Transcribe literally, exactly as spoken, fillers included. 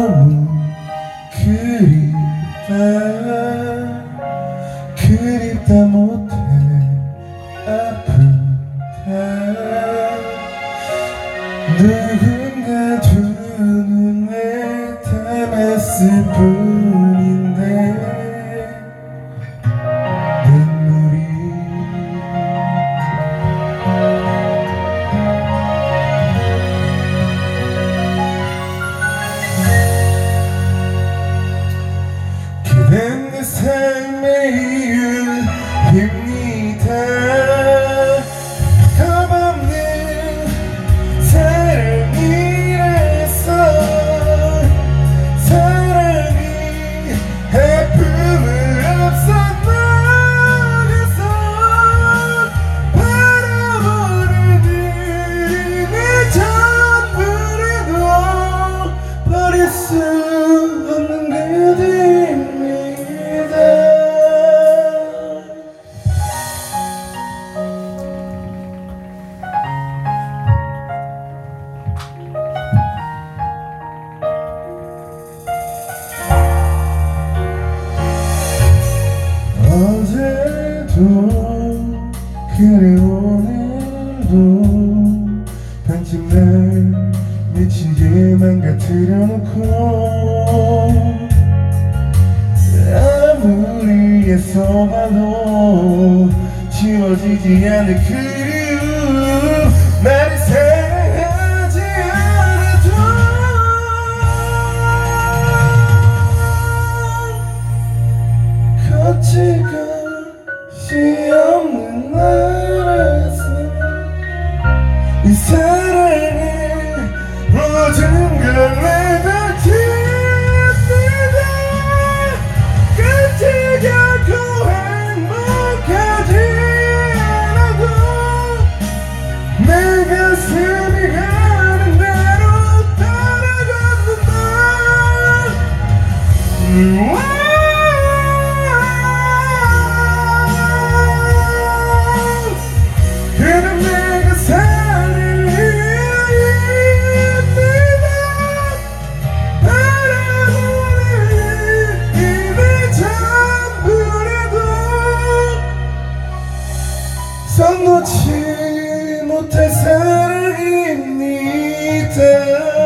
너무 그립다 그립다 못해 아프다 누군가 두 눈에 담았을 뿐인데 눈물이 그댄 내 삶의 이유입니다 겁없는 사랑이라서 사랑이 아픔을 앞서 나가서 바라보는 일이 내 전부라도 버릴 수 없는 그대입니다. 어제도 그래 오늘도 반쯤 날 미치게 망가뜨려 놓고 아무리 애써봐도 지워지지 않는 그리움 나를 사랑하지 않아도 거칠 것이 없는 나라서 이 사랑의 모든 걸 내다 칩니다 끝이 결코 행복하지 않아도 내 가슴이 가는 대로 따라간다 음, 그는 내가 사는 이유입니다 바라보는 일이 내 전부라도 손 놓지 못할 사랑입니다